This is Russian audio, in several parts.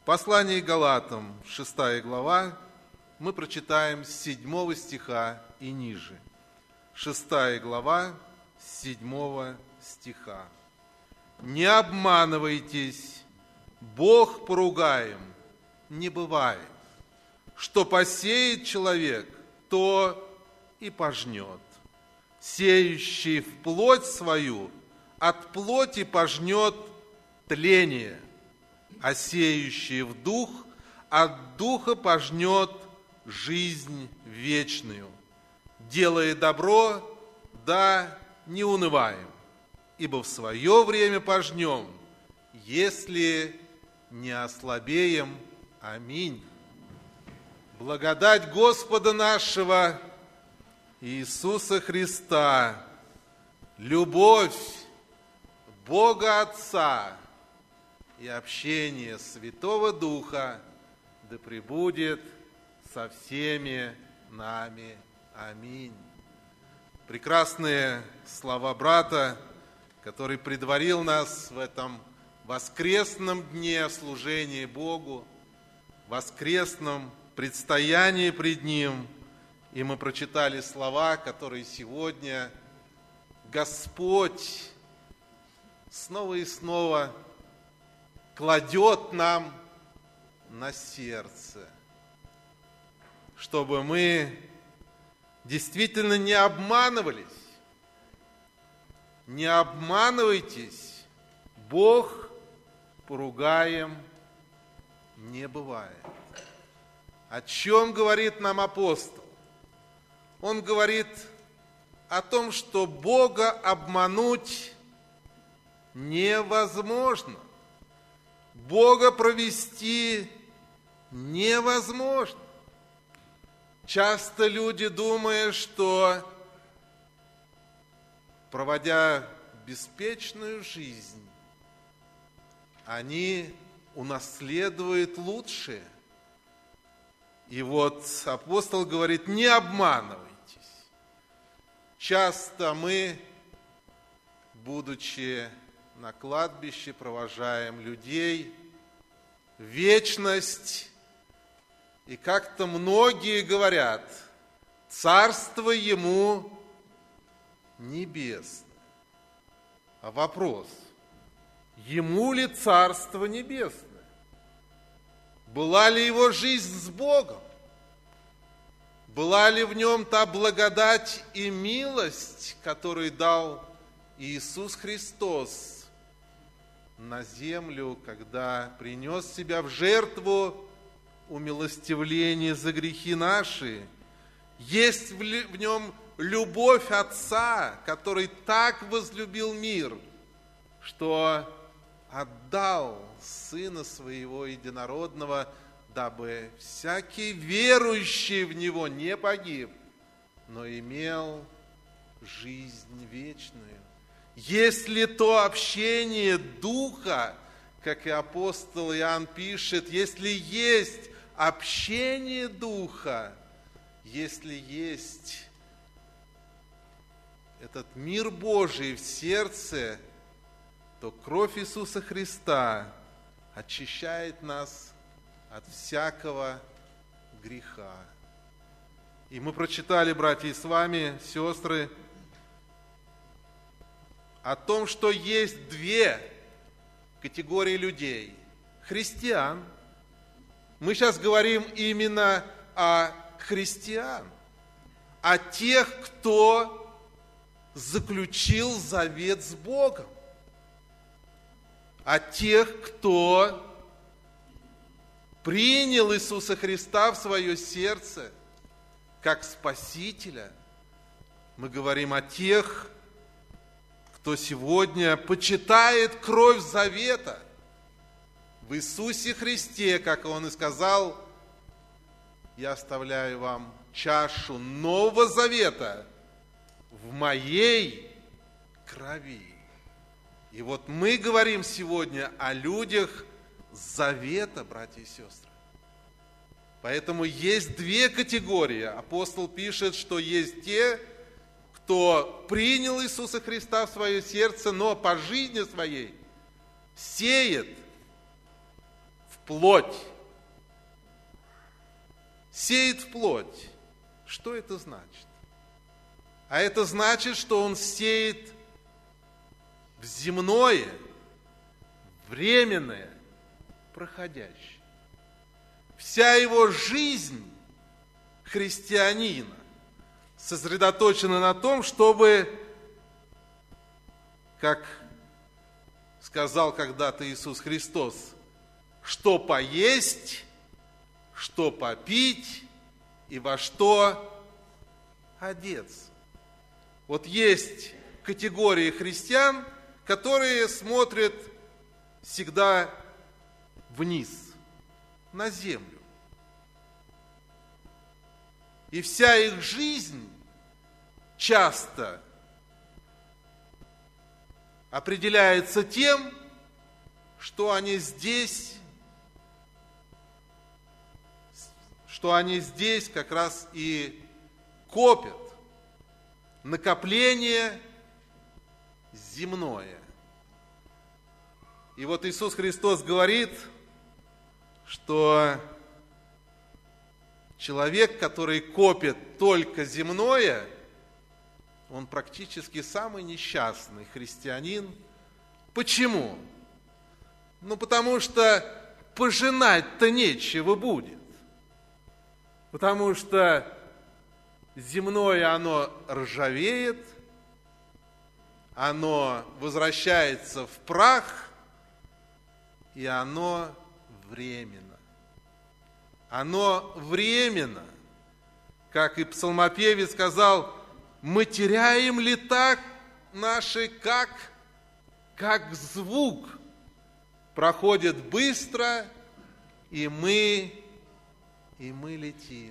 послании к Галатам, 6 глава, мы прочитаем с 7 стиха и ниже. 6 глава, 7 стиха. «Не обманывайтесь, Бог поругаем не бывает. Что посеет человек, то и пожнет. Сеющий в плоть свою от плоти пожнет тление, а сеющий в дух от духа пожнет жизнь вечную. Делая добро, да не унываем, ибо в свое время пожнем, если не ослабеем. Аминь». Благодать Господа нашего Иисуса Христа, любовь Бога Отца и общение Святого Духа да пребудет со всеми нами. Аминь. Прекрасные слова брата, который предварил нас в этом воскресном дне служения Богу, воскресном предстоянии пред Ним. И мы прочитали слова, которые сегодня Господь снова и снова кладет нам на сердце, чтобы мы действительно не обманывались. Не обманывайтесь, Бог поругаем не бывает. О чем говорит нам апостол? Он говорит о том, что Бога обмануть невозможно. Бога провести невозможно. Часто люди, думая, что, проводя беспечную жизнь, они унаследуют лучшее. И вот апостол говорит: не обманывайтесь. Часто мы, будучи на кладбище, провожаем людей в вечность, и как-то многие говорят: царство ему небесное. А вопрос: ему ли царство небесное? Была ли его жизнь с Богом? Была ли в нем та благодать и милость, которую дал Иисус Христос на землю, когда принес себя в жертву умилостивления за грехи наши? Есть в нем любовь Отца, который так возлюбил мир, что отдал Сына Своего Единородного, дабы всякий верующий в Него не погиб, но имел жизнь вечную. Если то общение Духа, как и апостол Иоанн пишет, если есть общение Духа, если есть этот мир Божий в сердце, то кровь Иисуса Христа очищает нас от всякого греха. И мы прочитали, братья, с вами, сестры, о том, что есть две категории людей. Христиан. Мы сейчас говорим именно о христиан, о тех, кто заключил завет с Богом, о тех, кто принял Иисуса Христа в свое сердце как Спасителя. Мы говорим о тех, кто сегодня почитает кровь завета в Иисусе Христе, как Он и сказал: «Я оставляю вам чашу нового завета в моей крови». И вот мы говорим сегодня о людях завета, братья и сестры. Поэтому есть две категории. Апостол пишет, что есть те, кто принял Иисуса Христа в свое сердце, но по жизни своей сеет в плоть. Сеет в плоть. Что это значит? А это значит, что он сеет в земное, временное, проходящее. Вся его жизнь христианина сосредоточена на том, чтобы, как сказал когда-то Иисус Христос, что поесть, что попить и во что одеться. Вот есть категории христиан, которые смотрят всегда вниз, на землю. И вся их жизнь часто определяется тем, что они здесь как раз и копят. Накопление земное. И вот Иисус Христос говорит, что человек, который копит только земное, он практически самый несчастный христианин. Почему? Потому что пожинать-то нечего будет. Потому что земное, оно ржавеет, оно возвращается в прах, и оно временно. Оно временно. Как и псалмопевец сказал, мы теряем лета наши, как звук. Проходит быстро, и мы летим.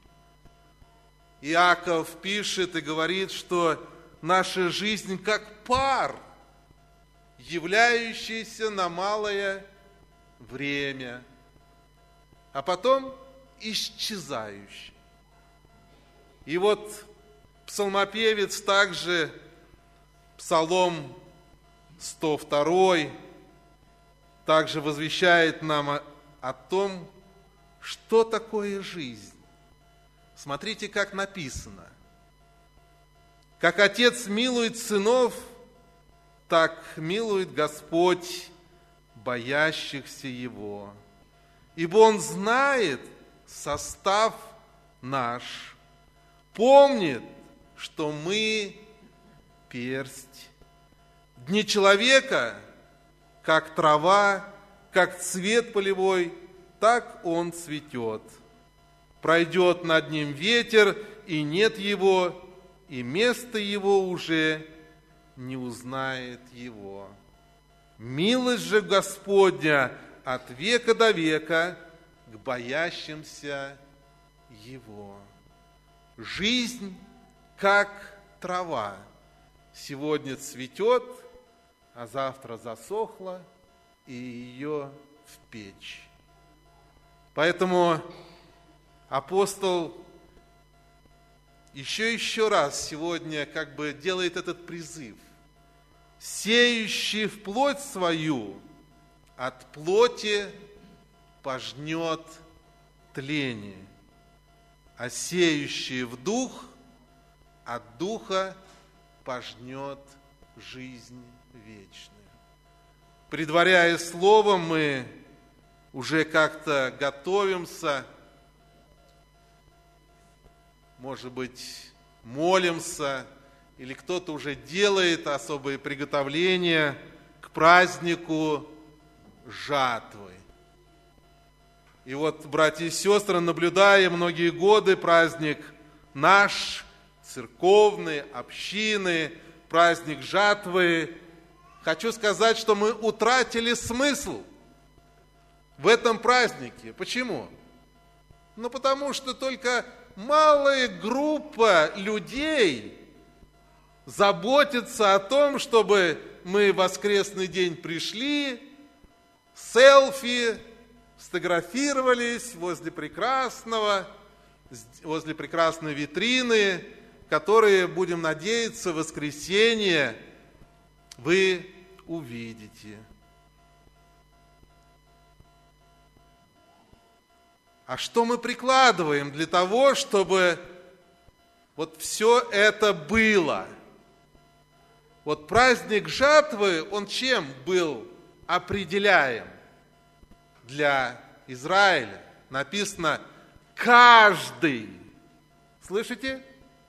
Иаков пишет и говорит, что наша жизнь как пар, являющийся на малое время, а потом исчезающий. И вот псалмопевец также, Псалом 102, также возвещает нам о том, что такое жизнь. Смотрите, как написано. Как Отец милует сынов, так милует Господь боящихся Его. Ибо Он знает состав наш, помнит, что мы персть. Дни человека, как трава, как цвет полевой, так он цветет. Пройдет над ним ветер, и нет его, и место его уже не узнает его. Милость же Господня от века до века к боящимся Его. Жизнь, как трава, сегодня цветет, а завтра засохла, и ее в печь. Поэтому апостол еще раз сегодня как бы делает этот призыв. Сеющий в плоть свою от плоти пожнет тление, а сеющий в дух от духа пожнет жизнь вечную. Предваряя словом, мы уже как-то готовимся, может быть, молимся, или кто-то уже делает особые приготовления к празднику жатвы. И вот, братья и сестры, наблюдая многие годы праздник наш, церковный, общины, праздник жатвы, хочу сказать, что мы утратили смысл в этом празднике. Почему? Потому что только малая группа людей заботится о том, чтобы мы в воскресный день пришли, селфи, сфотографировались возле прекрасной витрины, которые, будем надеяться, в воскресенье вы увидите. А что мы прикладываем для того, чтобы вот все это было? Вот праздник жатвы, он чем был определяем для Израиля? Написано «каждый». Слышите?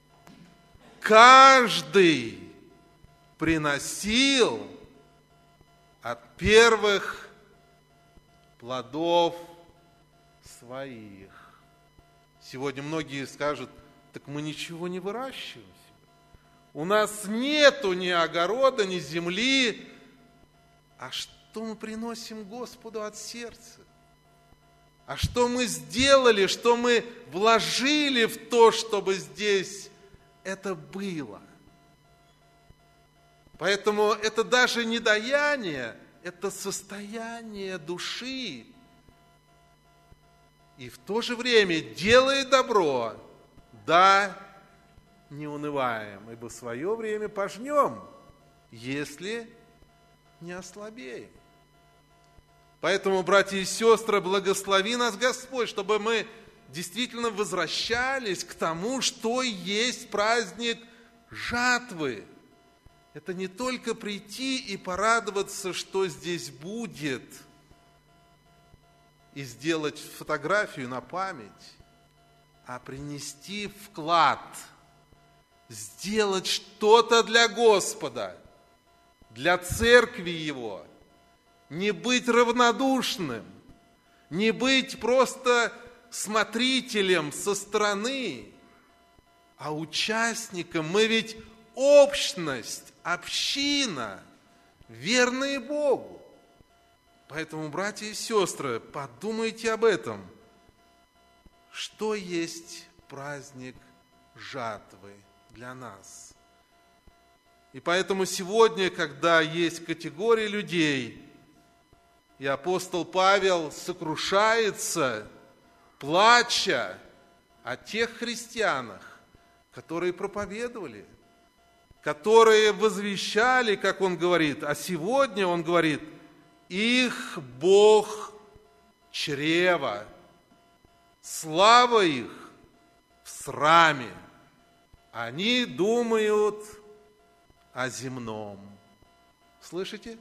Каждый приносил от первых плодов своих. Сегодня многие скажут: так мы ничего не выращиваем. У нас нету ни огорода, ни земли. А что мы приносим Господу от сердца? А что мы сделали, что мы вложили в то, чтобы здесь это было? Поэтому это даже не даяние, это состояние души. И в то же время, делая добро, да, не унываем, ибо в свое время пожнем, если не ослабеем. Поэтому, братья и сестры, благослови нас Господь, чтобы мы действительно возвращались к тому, что есть праздник жатвы. Это не только прийти и порадоваться, что здесь будет, и сделать фотографию на память, а принести вклад, сделать что-то для Господа, для церкви Его, не быть равнодушным, не быть просто смотрителем со стороны, а участником. Мы ведь общность, община, верные Богу. Поэтому, братья и сестры, подумайте об этом. Что есть праздник жатвы для нас? И поэтому сегодня, когда есть категория людей, и апостол Павел сокрушается, плача о тех христианах, которые проповедовали, которые возвещали, как он говорит, а сегодня он говорит, их Бог чрева, слава их в сраме. Они думают о земном. Слышите?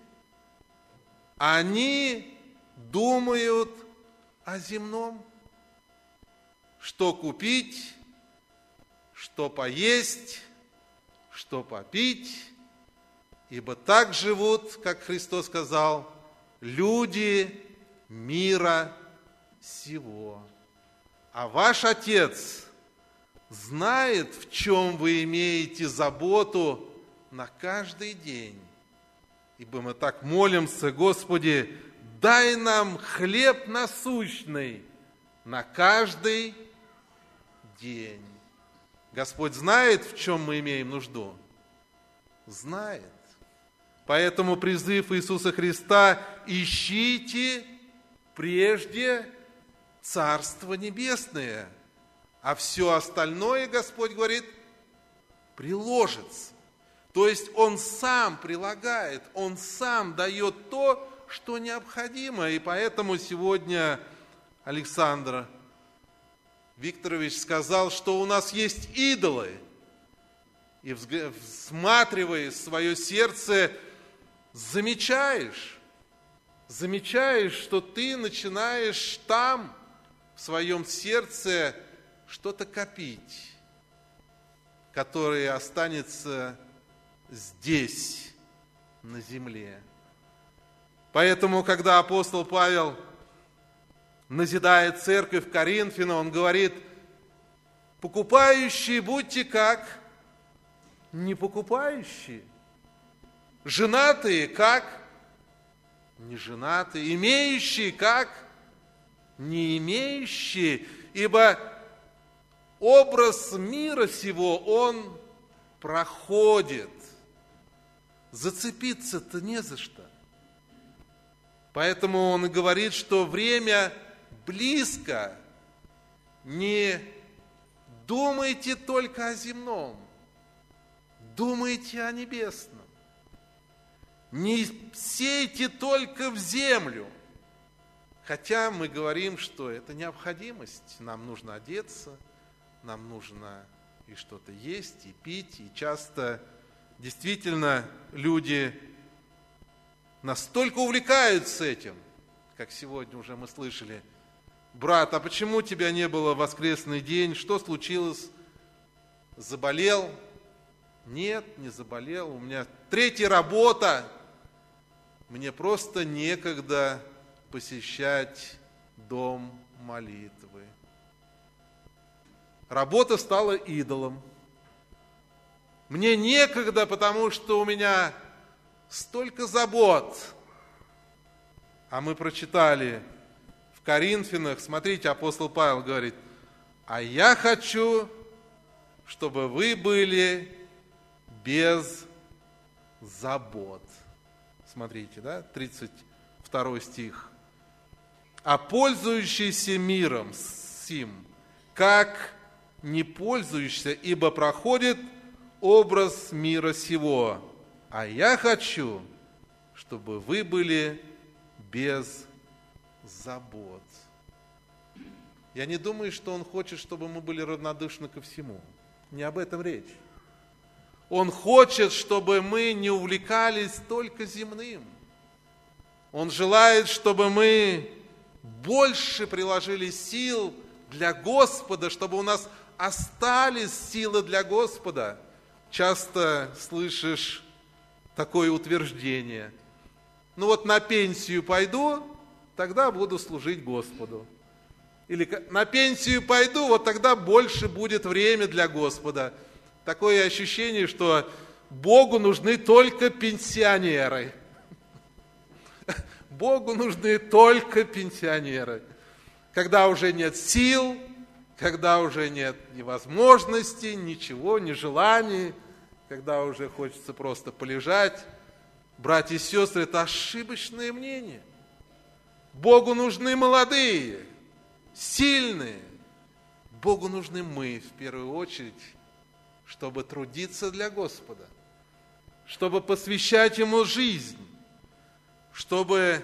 Они думают о земном. Что купить, что поесть, что попить, ибо так живут, как Христос сказал, люди мира сего. А ваш Отец знает, в чем вы имеете заботу на каждый день. Ибо мы так молимся: Господи, дай нам хлеб насущный на каждый день. Господь знает, в чем мы имеем нужду? Знает. Поэтому призыв Иисуса Христа: ищите прежде Царство Небесное, а все остальное, Господь говорит, приложится. То есть Он сам прилагает, Он сам дает то, что необходимо. И поэтому сегодня Александр Викторович сказал, что у нас есть идолы. И всматриваясь в свое сердце, замечаешь, что ты начинаешь там, в своем сердце, что-то копить, которое останется здесь, на земле. Поэтому, когда апостол Павел назидает церковь Коринфяна, он говорит: покупающие будьте как не покупающие, женатые как не женатые, имеющие как не имеющие, ибо образ мира сего, он проходит. Зацепиться-то не за что. Поэтому он и говорит, что время близко. Не думайте только о земном, думайте о небесном. Не сейте только в землю, Хотя мы говорим, что это необходимость. Нам нужно одеться, нам нужно и что-то есть, и пить. И часто действительно люди настолько увлекаются этим, как сегодня уже мы слышали: брат, а почему тебя не было в воскресный день? Что случилось? Заболел? Нет, не заболел. У меня третья работа. Мне просто некогда посещать дом молитвы. Работа стала идолом. Мне некогда, потому что у меня столько забот. А мы прочитали в Коринфянах, смотрите, апостол Павел говорит: а я хочу, чтобы вы были без забот. Смотрите, да, 32 стих. А пользующийся миром сим, как не пользуешься, ибо проходит образ мира сего. А я хочу, чтобы вы были без забот. Я не думаю, что он хочет, чтобы мы были равнодушны ко всему. Не об этом речь. Он хочет, чтобы мы не увлекались только земным. Он желает, чтобы мы больше приложили сил для Господа, чтобы у нас остались силы для Господа. Часто слышишь такое утверждение: ну вот на пенсию пойду, тогда буду служить Господу. Или на пенсию пойду, вот тогда больше будет время для Господа. Такое ощущение, что Богу нужны только пенсионеры. Богу нужны только пенсионеры. Когда уже нет сил, когда уже нет ни возможности, ничего, ни желаний, когда уже хочется просто полежать. Братья и сестры, это ошибочное мнение. Богу нужны молодые, сильные. Богу нужны мы в первую очередь, чтобы трудиться для Господа, чтобы посвящать Ему жизнь, чтобы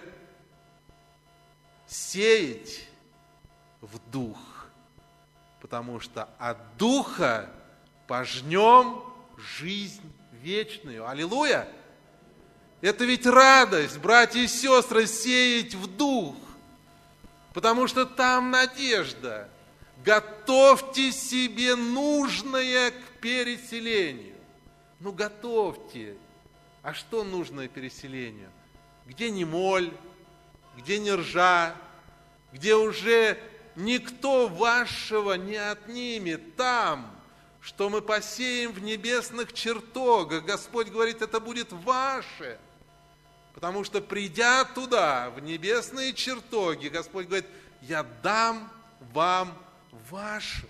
сеять в дух, потому что от духа пожнем жизнь вечную. Аллилуйя! Это ведь радость, братья и сестры, сеять в дух, потому что там надежда. Готовьте себе нужное к переселению. Ну, готовьте. А что нужное переселению? Где ни моль, где ни ржа, где уже никто вашего не отнимет, там, что мы посеем в небесных чертогах. Господь говорит, это будет ваше. Потому что, придя туда, в небесные чертоги, Господь говорит, я дам вам вашего.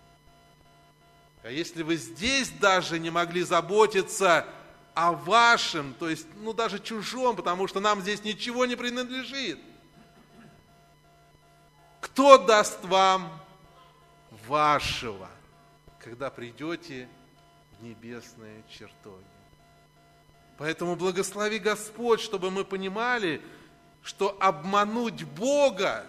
А если вы здесь даже не могли заботиться о вашем, то есть, даже чужом, потому что нам здесь ничего не принадлежит, кто даст вам вашего, когда придете в небесные чертоги? Поэтому благослови Господь, чтобы мы понимали, что обмануть Бога,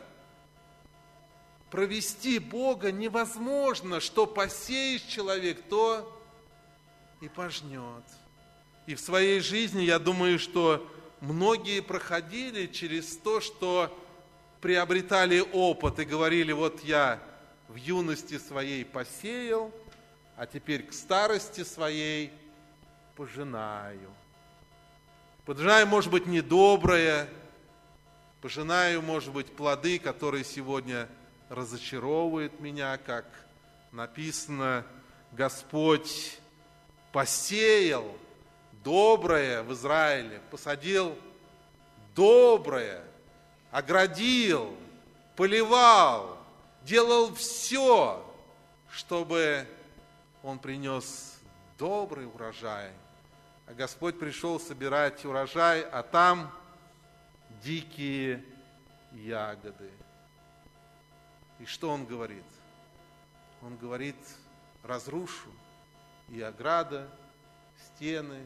провести Бога невозможно, что посеешь человек, то и пожнет. И в своей жизни, я думаю, что многие проходили через то, что приобретали опыт и говорили, вот я в юности своей посеял, а теперь к старости своей пожинаю. Пожинаю, может быть, недоброе, пожинаю, может быть, плоды, которые сегодня разочаровывают меня, как написано, Господь посеял доброе в Израиле, посадил доброе, оградил, поливал, делал все, чтобы он принес добрый урожай. А Господь пришел собирать урожай, а там дикие ягоды. И что Он говорит? Он говорит, разрушу и ограда, стены,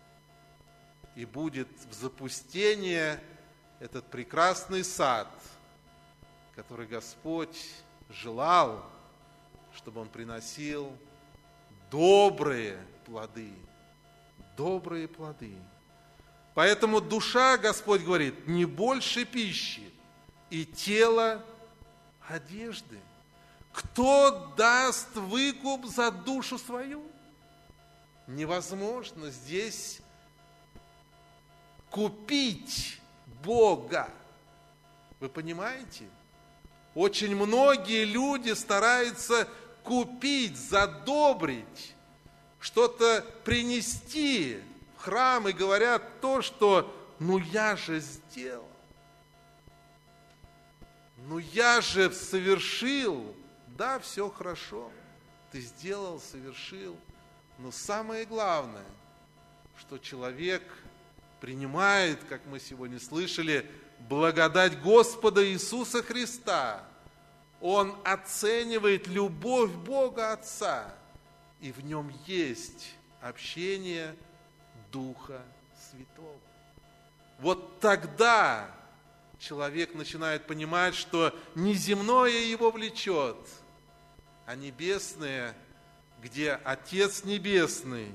и будет в запустение этот прекрасный сад, который Господь желал, чтобы он приносил добрые плоды. Добрые плоды. Поэтому душа, Господь говорит, не больше пищи, и тело одежды. Кто даст выкуп за душу свою? Невозможно здесь купить Бога. Вы понимаете? Очень многие люди стараются купить, задобрить, что-то принести в храм и говорят то, что я же сделал. Я же совершил. Да, все хорошо. Ты сделал, совершил. Но самое главное, что человек принимает, как мы сегодня слышали, благодать Господа Иисуса Христа. Он оценивает любовь Бога Отца, и в нем есть общение Духа Святого. Вот тогда человек начинает понимать, что не земное его влечет, а небесное, где Отец Небесный,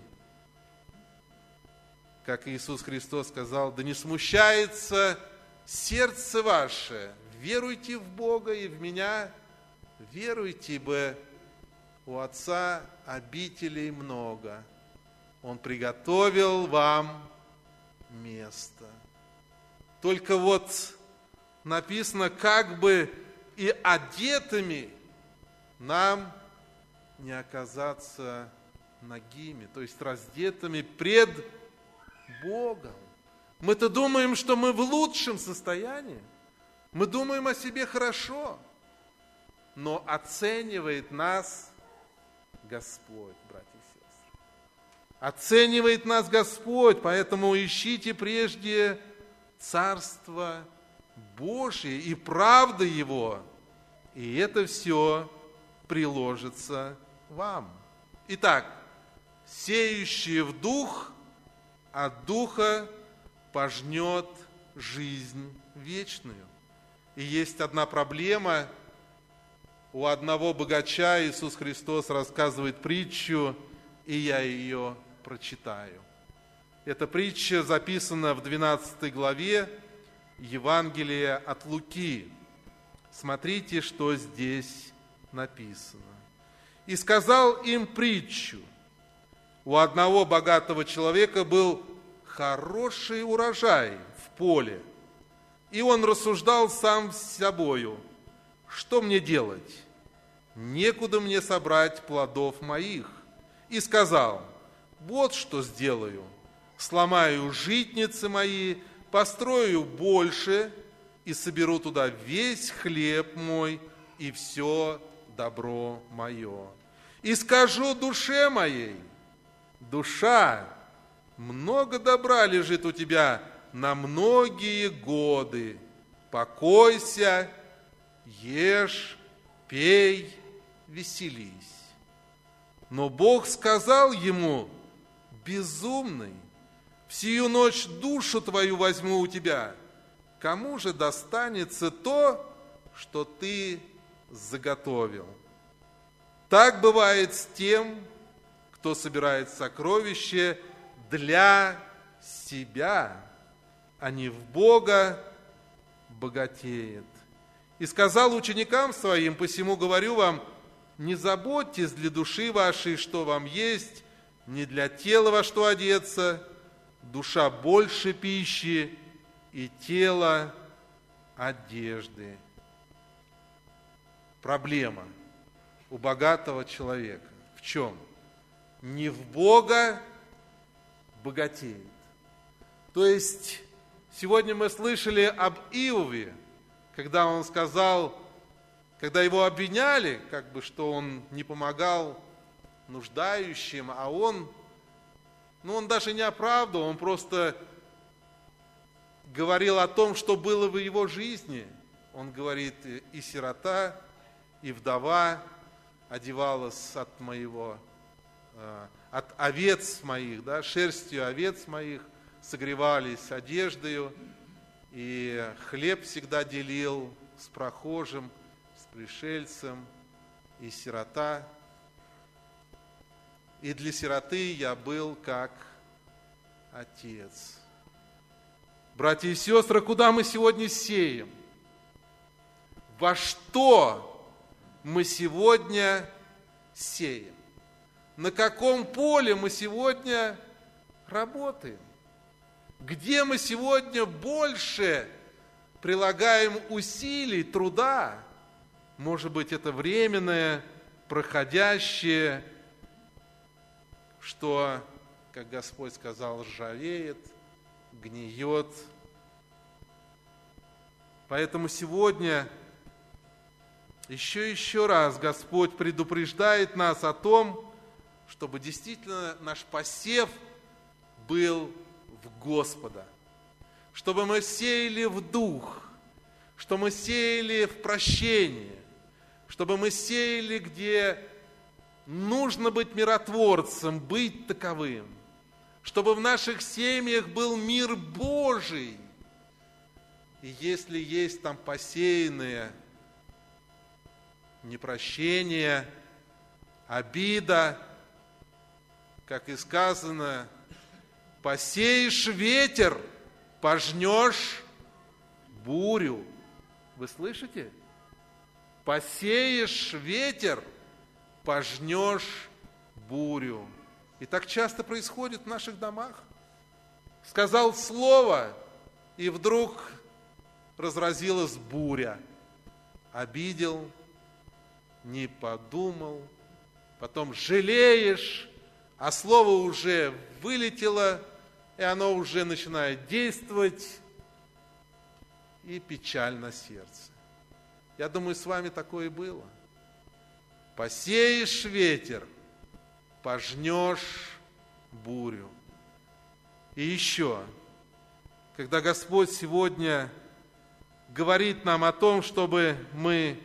как Иисус Христос сказал, да не смущается сердце ваше, веруйте в Бога и в Меня, веруйте, ибо у Отца обителей много. Он приготовил вам место. Только написано, как бы и одетыми нам не оказаться нагими, то есть раздетыми пред Богом. Мы-то думаем, что мы в лучшем состоянии, мы думаем о себе хорошо, но оценивает нас Господь, братья и сестры. Оценивает нас Господь, поэтому ищите прежде Царство Божие и правды Его, и это все приложится вам. Итак, сеющий в дух, от духа пожнет жизнь вечную. И есть одна проблема. У одного богача Иисус Христос рассказывает притчу, и я ее прочитаю. Эта притча записана в 12 главе Евангелия от Луки. Смотрите, что здесь написано. «И сказал им притчу. У одного богатого человека был хороший урожай в поле, и он рассуждал сам с собою: что мне делать? Некуда мне собрать плодов моих. И сказал: вот что сделаю. Сломаю житницы мои, построю больше и соберу туда весь хлеб мой и все добро мое. И скажу душе моей: душа, много добра лежит у тебя на многие годы. Покойся, ешь, пей, веселись. Но Бог сказал ему: безумный, в сию ночь душу твою возьму у тебя. Кому же достанется то, что ты заготовил? Так бывает с тем, кто собирает сокровище для себя, а не в Бога богатеет. И сказал ученикам своим: посему говорю вам, не заботьтесь для души вашей, что вам есть, не для тела во что одеться. Душа больше пищи, и тело одежды. Проблема у богатого человека в чем? Не в Бога богатеет. То есть, сегодня мы слышали об Иове, когда он сказал, когда его обвиняли, что он не помогал нуждающим, а он даже не оправдывал, он просто говорил о том, что было в его жизни. Он говорит: и сирота, и вдова одевалась от овец моих, шерстью овец моих согревались одеждою, и хлеб всегда делил с прохожим, с пришельцем и сирота. И для сироты я был как отец. Братья и сестры, куда мы сегодня сеем? Во что мы сегодня сеем? На каком поле мы сегодня работаем? Где мы сегодня больше прилагаем усилий, труда? Может быть, это временное, проходящее, что, как Господь сказал, ржавеет, гниет. Поэтому сегодня еще раз Господь предупреждает нас о том, чтобы действительно наш посев был в Господа, чтобы мы сеяли в дух, чтобы мы сеяли в прощение, чтобы мы сеяли, где нужно быть миротворцем, быть таковым, чтобы в наших семьях был мир Божий. И если есть там посеянное непрощение, обида, как и сказано, посеешь ветер, пожнешь бурю. Вы слышите? Посеешь ветер, пожнешь бурю. И так часто происходит в наших домах. Сказал слово, и вдруг разразилась буря. Обидел, не подумал, потом жалеешь, а слово уже вылетело, и оно уже начинает действовать, и печаль на сердце. Я думаю, с вами такое и было. Посеешь ветер, пожнешь бурю. И еще, когда Господь сегодня говорит нам о том, чтобы мы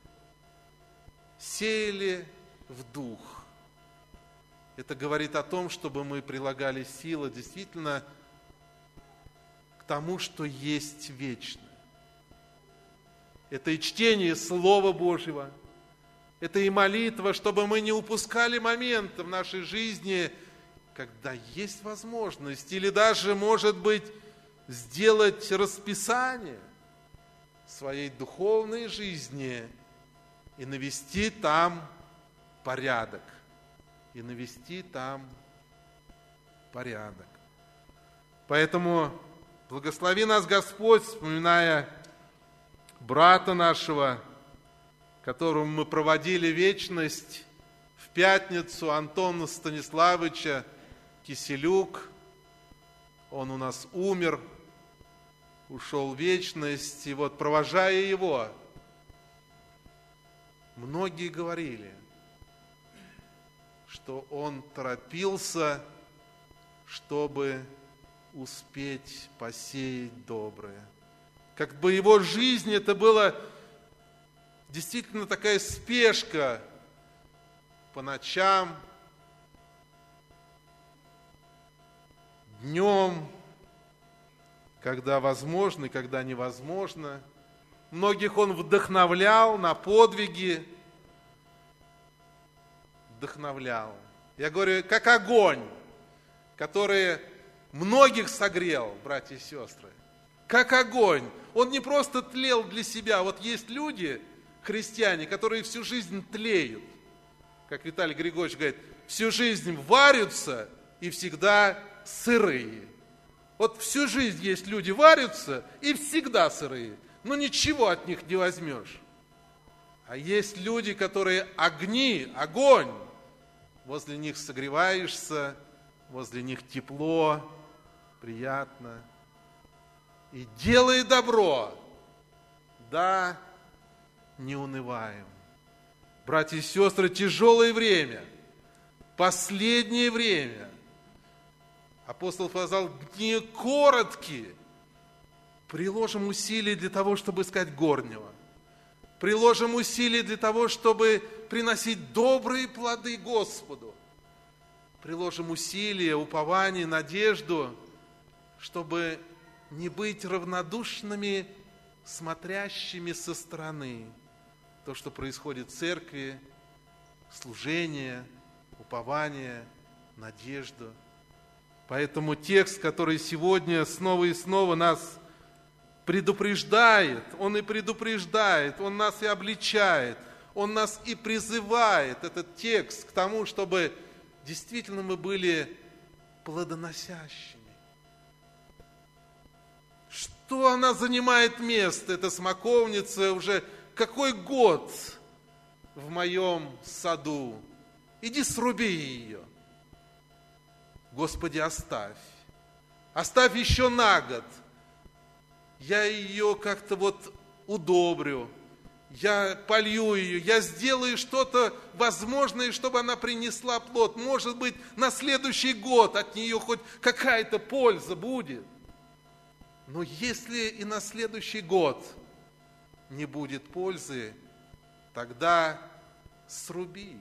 сеяли в дух, это говорит о том, чтобы мы прилагали силы действительно к тому, что есть вечное. Это и чтение Слова Божьего, это и молитва, чтобы мы не упускали момента в нашей жизни, когда есть возможность, или даже, может быть, сделать расписание своей духовной жизни и навести там порядок. И навести там порядок. Поэтому благослови нас Господь, вспоминая брата нашего, которому мы проводили вечность в пятницу, Антона Станиславовича Киселюк. Он у нас умер, ушел в вечность. И вот, провожая его, многие говорили, что он торопился, чтобы успеть посеять доброе. Как бы его жизнь, это была действительно такая спешка по ночам, днем, когда возможно и когда невозможно. Многих он вдохновлял на подвиги, вдохновлял. Я говорю, как огонь, который многих согрел, братья и сестры. Как огонь. Он не просто тлел для себя. Вот есть люди, христиане, которые всю жизнь тлеют. Как Виталий Григорьевич говорит, всю жизнь варятся и всегда сырые. Вот всю жизнь есть люди варятся и всегда сырые. Но ничего от них не возьмешь. А есть люди, которые огонь. Возле них согреваешься, возле них тепло, приятно. И делай добро, да, не унываем. Братья и сестры, тяжелое время, последнее время. Апостол сказал, дни короткие. Приложим усилия для того, чтобы искать горнего. Приложим усилия для того, чтобы приносить добрые плоды Господу. Приложим усилия, упование, надежду, чтобы не быть равнодушными смотрящими со стороны то, что происходит в церкви, служение, упование, надежду. Поэтому текст, который сегодня снова и снова нас предупреждает, он и предупреждает, он нас и обличает, он нас и призывает, этот текст, к тому, чтобы действительно мы были плодоносящими. Что она занимает место, эта смоковница, уже какой год в моем саду? Иди сруби ее. Господи, оставь. Оставь еще на год. Я ее как-то удобрю. Я полью ее. Я сделаю что-то возможное, чтобы она принесла плод. Может быть, на следующий год от нее хоть какая-то польза будет. Но если и на следующий год не будет пользы, тогда сруби ее.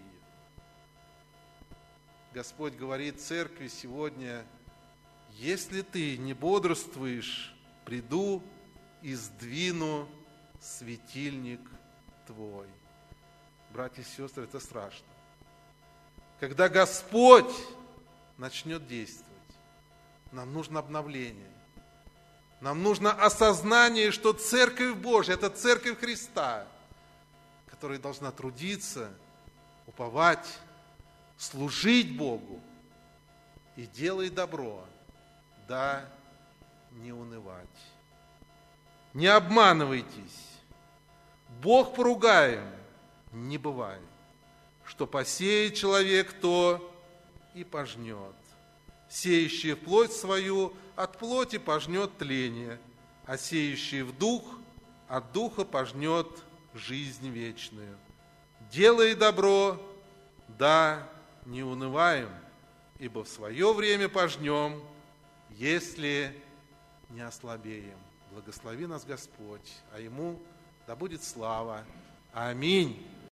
Господь говорит церкви сегодня: если ты не бодрствуешь, приду и сдвину светильник твой. Братья и сестры, это страшно. Когда Господь начнет действовать, нам нужно обновление. Нам нужно осознание, что Церковь Божья – это Церковь Христа, которая должна трудиться, уповать, служить Богу и делать добро, да не унывать. Не обманывайтесь. Бог поругаем не бывает. Что посеет человек, то и пожнет. Сеющий в плоть свою от плоти пожнет тление, а сеющий в дух от духа пожнет жизнь вечную. Делай добро, да не унываем, ибо в свое время пожнем, если не ослабеем. Благослови нас Господь, а Ему да будет слава. Аминь.